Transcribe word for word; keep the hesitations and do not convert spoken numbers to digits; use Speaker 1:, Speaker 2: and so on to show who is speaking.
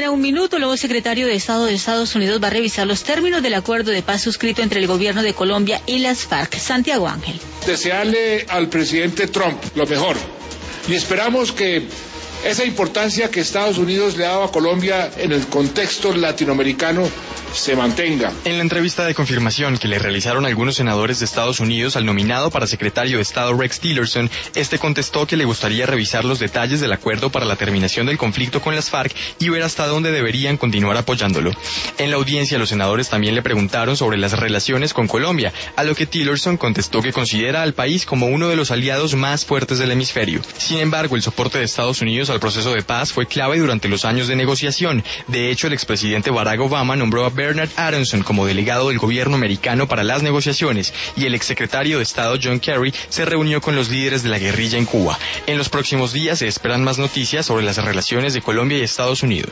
Speaker 1: mañana, un minuto. El nuevo secretario de Estado de Estados Unidos va a revisar los términos del acuerdo de paz suscrito entre el gobierno de Colombia y las FARC. Santiago Ángel.
Speaker 2: Desearle al presidente Trump lo mejor y esperamos que esa importancia que Estados Unidos le ha dado a Colombia en el contexto latinoamericano se mantenga.
Speaker 3: En la entrevista de confirmación que le realizaron algunos senadores de Estados Unidos al nominado para secretario de Estado Rex Tillerson, este contestó que le gustaría revisar los detalles del acuerdo para la terminación del conflicto con las FARC y ver hasta dónde deberían continuar apoyándolo. En la audiencia, los senadores también le preguntaron sobre las relaciones con Colombia, a lo que Tillerson contestó que considera al país como uno de los aliados más fuertes del hemisferio. Sin embargo, el soporte de Estados Unidos al proceso de paz fue clave durante los años de negociación. De hecho, el expresidente Barack Obama nombró a Bernard Aronson como delegado del gobierno americano para las negociaciones y el exsecretario de Estado John Kerry se reunió con los líderes de la guerrilla en Cuba. En los próximos días se esperan más noticias sobre las relaciones de Colombia y Estados Unidos.